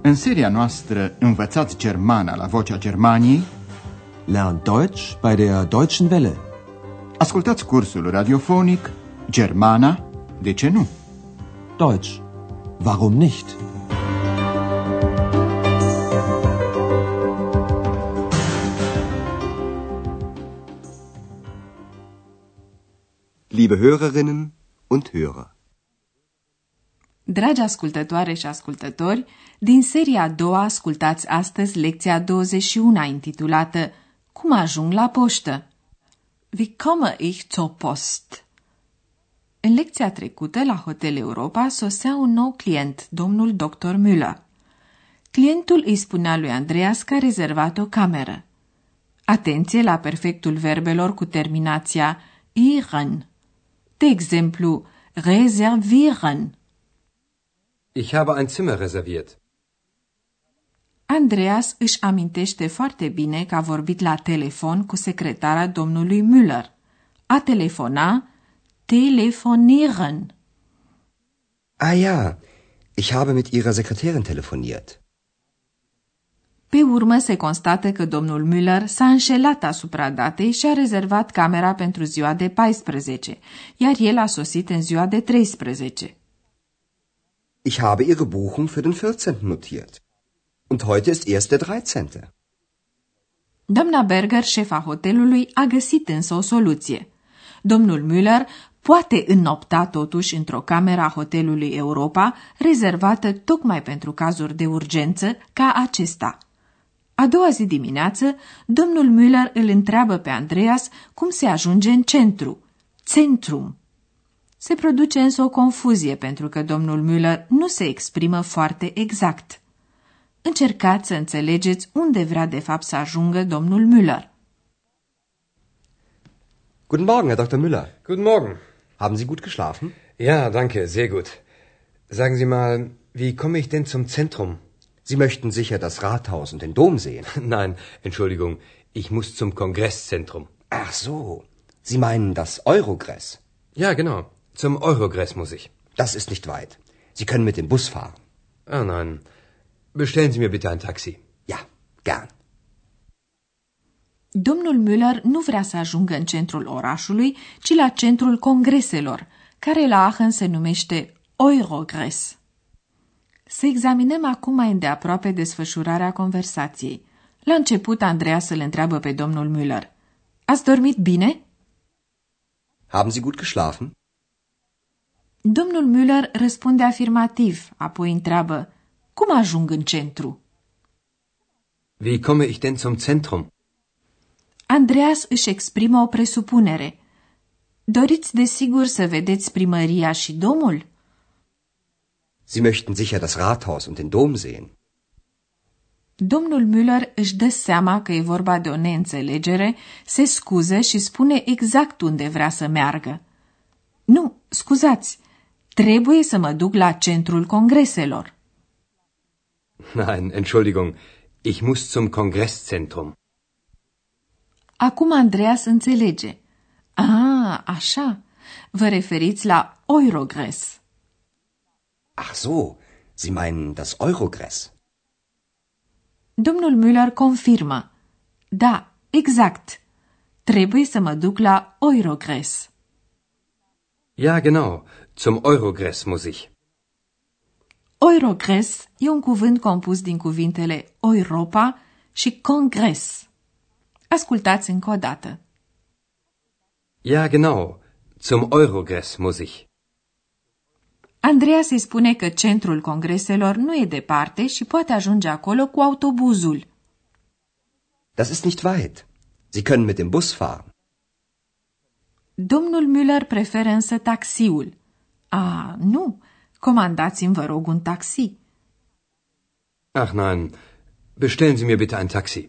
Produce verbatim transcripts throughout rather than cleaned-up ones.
În seria noastră Învățați Germana la Vocea Germaniei, Lern Deutsch bei der Deutschen Welle. Ascultați cursul radiofonic Germana, de ce nu? Deutsch, warum nicht? Liebe Hörerinnen und Hörer. Dragi ascultătoare și ascultători, din seria a doua ascultați astăzi lecția douăzeci și unu, intitulată Cum ajung la poștă? Wie komme ich zur Post? În lecția trecută, la Hotel Europa, sosea un nou client, domnul doctor Müller. Clientul îi spunea lui Andreas că a rezervat o cameră. Atenție la perfectul verbelor cu terminația ihren. De exemplu, reservieren. Ich habe ein Zimmer reserviert. Andreas își amintește foarte bine că a vorbit la telefon cu secretara domnului Müller. A telefona, telefonieren. Ah ja, ich habe mit Ihrer Sekretärin telefoniert. Pe urmă se constată că domnul Müller s-a înșelat asupra datei și a rezervat camera pentru ziua de paisprezece, iar el a sosit în ziua de treisprezece. Ich habe Ihre Buchung für den vierzehnten notiert. Und heute ist erst der dreizehnte. Doamna Berger, șefa hotelului, a găsit însă o soluție. Domnul Müller poate înnopta totuși într-o cameră a hotelului Europa, rezervată tocmai pentru cazuri de urgență ca acesta. A doua zi dimineață, domnul Müller îl întreabă pe Andreas cum se ajunge în centru, centrum. Se produce însă o confuzie pentru că domnul Müller nu se exprimă foarte exact. Încercați să înțelegeți unde vrea de fapt să ajungă domnul Müller. Guten Morgen, Herr Doktor Müller. Guten Morgen. Haben Sie gut geschlafen? Ja, danke, sehr gut. Sagen Sie mal, wie komme ich denn zum Zentrum? Sie möchten sicher das Rathaus und den Dom sehen. Nein, Entschuldigung, ich muss zum Kongresszentrum. Ach so, Sie meinen das Eurogress? Ja, genau, zum Eurogress muss ich. Das ist nicht weit. Sie können mit dem Bus fahren. Ah, nein. Bestellen Sie mir bitte ein Taxi. Ja, gern. Domnul Müller nu vrea să ajungă în centrul orașului, ci la centrul congreselor, care la Aachen se numește Eurogress. Să examinăm acum mai îndeaproape desfășurarea conversației. La început, Andreas îl întreabă pe domnul Müller. Ați dormit bine? Haben Sie gut geschlafen? Domnul Müller răspunde afirmativ, apoi întreabă, cum ajung în centru? Wie komme ich denn zum Zentrum? Andreas își exprimă o presupunere. Doriți desigur să vedeți primăria și domul? Sie möchten sicher das Rathaus und den Dom sehen. Domnul Müller își dă seama că e vorba de o neînțelegere, se scuză și spune exact unde vrea să meargă. Nu, scuzați, trebuie să mă duc la centrul congreselor. Nein, Entschuldigung, ich muss zum Kongresszentrum. Acum Andreas înțelege. Ah, așa, vă referiți la Eurogress. Ach so, Sie meinen das Eurogress? Domnul Müller confirmă. Da, exact. Trebuie să mă duc la Eurogress. Ja, genau, zum Eurogress muss ich. Eurogress e un cuvânt compus din cuvintele Europa și Congres. Ascultați încă o dată. Ja, genau, zum Eurogress muss ich. Andreas îi spune că centrul congreselor nu e departe și poate ajunge acolo cu autobuzul. Das ist nicht weit. Sie können mit dem Bus fahren. Domnul Müller preferă însă taxiul. A, nu, comandați-mi, vă rog, un taxi. Ach nein, bestellen Sie mir bitte ein Taxi.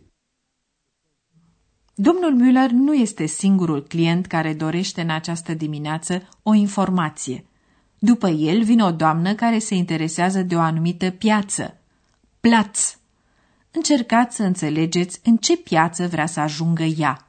Domnul Müller nu este singurul client care dorește în această dimineață o informație. După el vine o doamnă care se interesează de o anumită piață. Platz. Încercați să înțelegeți în ce piață vrea să ajungă ea.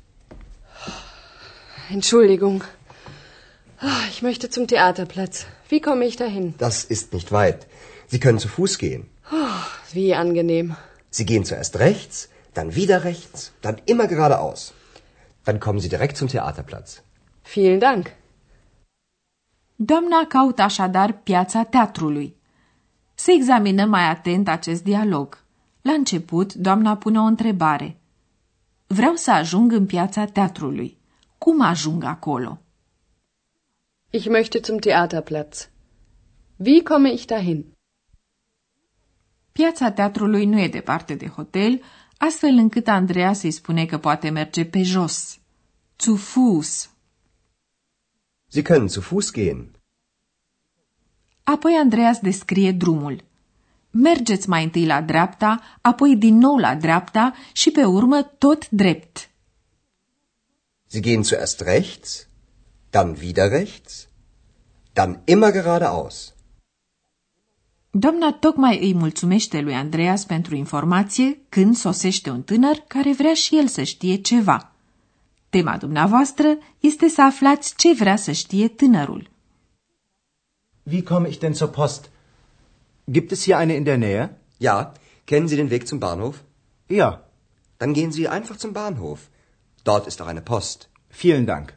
Entschuldigung. Ich möchte zum Theaterplatz. Wie komme ich dahin? Das ist nicht weit. Sie können zu Fuß gehen. Oh, wie angenehm. Sie gehen zuerst rechts, dann wieder rechts, dann immer geradeaus. Dann kommen Sie direkt zum Theaterplatz. Vielen Dank. Doamna caută așadar piața teatrului. Să examinăm mai atent acest dialog. La început, doamna pune o întrebare. Vreau să ajung în piața teatrului. Cum ajung acolo? Ich möchte zum Theaterplatz. Wie komme ich dahin? Piața teatrului nu e departe de hotel, astfel încât Andreas îi spune că poate merge pe jos. Zu Fuß. Sie können zu Fuß gehen. Apoi Andreas descrie drumul. Mergeți mai întâi la dreapta, apoi din nou la dreapta și pe urmă tot drept. Sie gehen zuerst rechts, dann wieder rechts, dann immer geradeaus. Doamna tocmai îi mulțumește lui Andreas pentru informație când sosește un tânăr care vrea și el să știe ceva. Tema dumneavoastră este să aflați ce vrea să știe tânărul. Wie komme ich denn zur Post? Gibt es hier eine in der Nähe? Ja, kennen Sie den Weg zum Bahnhof? Ja. Dann gehen Sie einfach zum Bahnhof. Dort ist auch eine Post. Vielen Dank.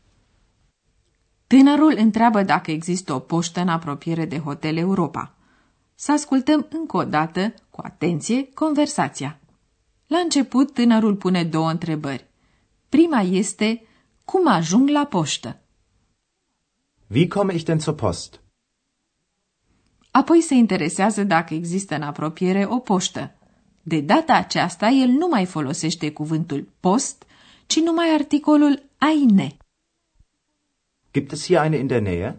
Tânărul întreabă dacă există o poștă în apropiere de Hotel Europa. Să ascultăm încă o dată, cu atenție, conversația. La început, tânărul pune două întrebări. Prima este, cum ajung la poștă? Wie komme ich denn zur Post? Apoi se interesează dacă există în apropiere o poștă. De data aceasta, el nu mai folosește cuvântul post, ci numai articolul eine. Gibt es hier eine in der Nähe?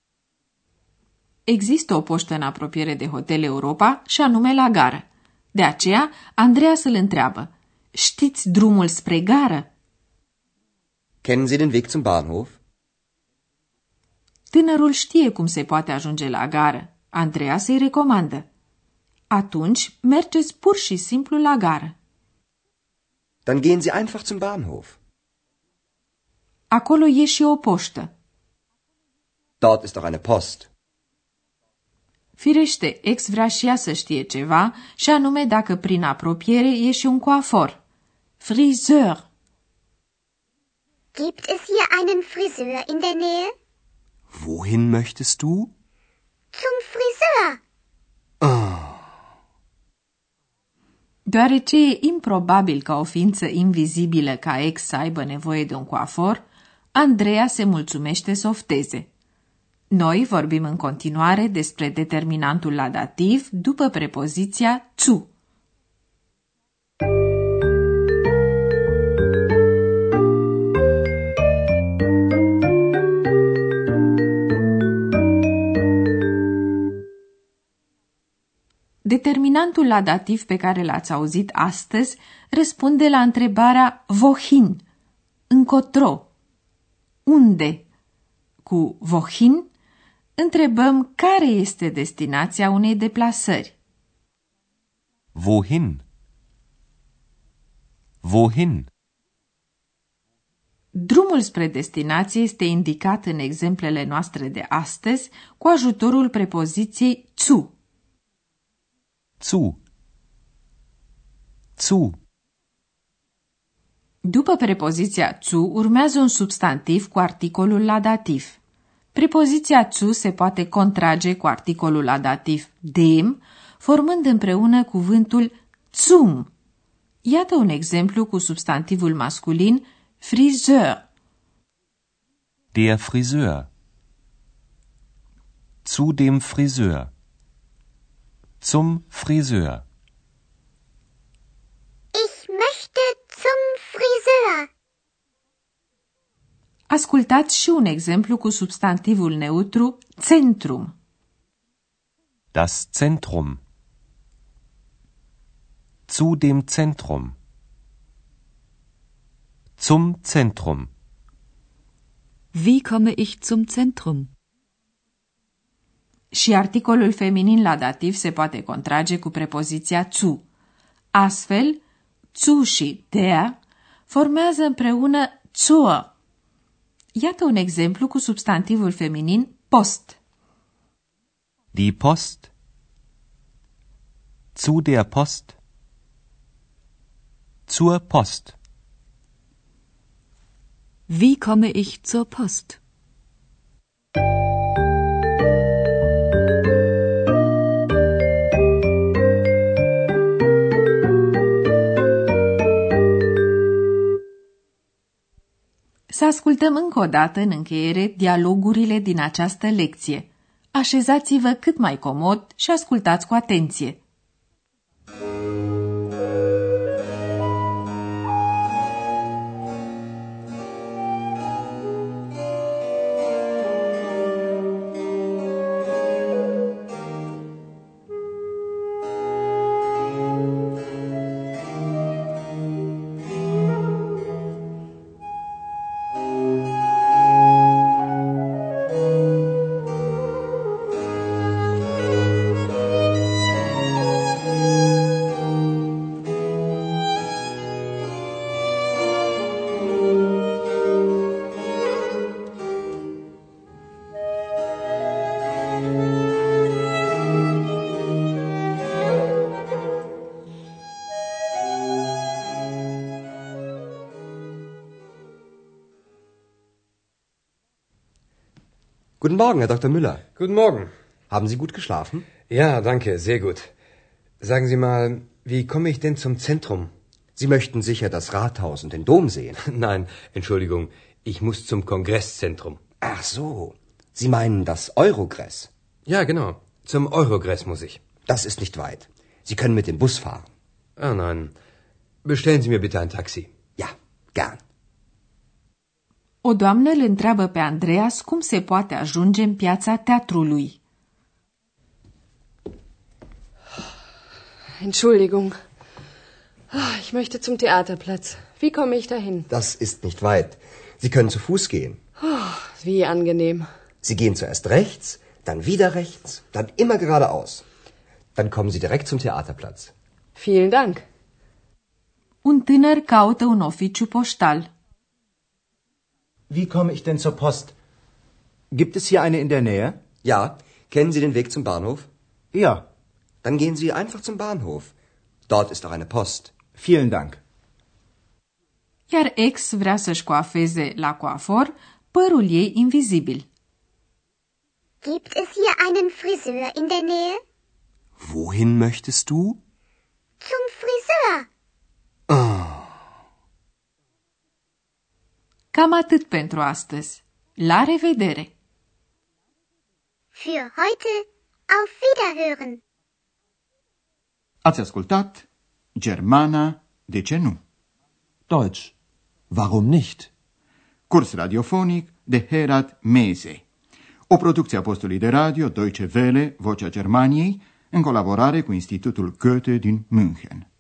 Există o poștă în apropiere de Hotel Europa și anume la gară. De aceea, Andreas îl întreabă, știți drumul spre gară? Kennen Sie den Weg zum Bahnhof? Tânărul știe cum se poate ajunge la gară. Andreas îi recomandă. Atunci, mergeți pur și simplu la gară. Dann gehen Sie einfach zum Bahnhof. Acolo e și o poștă. Dort ist auch eine Post. Firește, ex vrea și ea să știe ceva, și anume dacă prin apropiere e și un coafor. Friseur. Gibt es hier einen Friseur in der Nähe? Wohin möchtest du? Zum Friseur. Deoarece e improbabil ca o ființă invizibilă ca ex să aibă nevoie de un coafor, Andreea se mulțumește să ofteze. Noi vorbim în continuare despre determinantul la dativ după prepoziția zu. Determinantul la dativ pe care l-ați auzit astăzi răspunde la întrebarea wohin, încotro, unde. Cu wohin întrebăm care este destinația unei deplasări. Wohin? Wohin? Drumul spre destinație este indicat în exemplele noastre de astăzi cu ajutorul prepoziției zu. Zu. Zu. După prepoziția zu urmează un substantiv cu articolul la dativ. Prepoziția zu se poate contrage cu articolul la dativ dem, formând împreună cuvântul zum. Iată un exemplu cu substantivul masculin Friseur. Der Friseur. Zu dem Friseur. Zum Friseur. Ich möchte zum Friseur. Ascultați și un exemplu cu substantivul neutru Zentrum. Das Zentrum. Zu dem Zentrum. Zum Zentrum. Wie komme ich zum Zentrum? Și articolul feminin la dativ se poate contrage cu prepoziția zu. Astfel, zu și der formează împreună zur. Iată un exemplu cu substantivul feminin post. Die Post. Zu der Post. Zur Post. Wie komme ich zur Post? Să ascultăm încă o dată în încheiere dialogurile din această lecție. Așezați-vă cât mai comod și ascultați cu atenție. Guten Morgen, Herr Doktor Müller. Guten Morgen. Haben Sie gut geschlafen? Ja, danke, sehr gut. Sagen Sie mal, wie komme ich denn zum Zentrum? Sie möchten sicher das Rathaus und den Dom sehen. Nein, Entschuldigung, ich muss zum Kongresszentrum. Ach so, Sie meinen das Eurogress? Ja, genau, zum Eurogress muss ich. Das ist nicht weit. Sie können mit dem Bus fahren. Ah, nein. Bestellen Sie mir bitte ein Taxi. Ja, gern. O doamnă îl întreabă pe Andreas cum se poate ajunge în piața teatrului. Entschuldigung. Ich möchte zum Theaterplatz. Wie komme ich dahin? Das ist nicht weit. Sie können zu Fuß gehen. Wie angenehm. Sie gehen zuerst rechts, dann wieder rechts, dann immer geradeaus. Dann kommen Sie direkt zum Theaterplatz. Vielen Dank. Un tânăr caută un oficiu poștal. Wie komme ich denn zur Post? Gibt es hier eine in der Nähe? Ja, kennen Sie den Weg zum Bahnhof? Ja. Dann gehen Sie einfach zum Bahnhof. Dort ist auch eine Post. Vielen Dank. Iar ex vrea să-și coafeze la coafor părul ei invizibil. Gibt es hier einen Friseur in der Nähe? Wohin möchtest du? Zum Friseur. Cam atât pentru astăzi. La revedere! Für heute auf Wiederhören. Ați ascultat Germana, de ce nu? Deutsch. Warum nicht? Curs radiofonic de Herat Mese. O producție a postului de radio Deutsche Welle, Vocea Germaniei, în colaborare cu Institutul Goethe din München.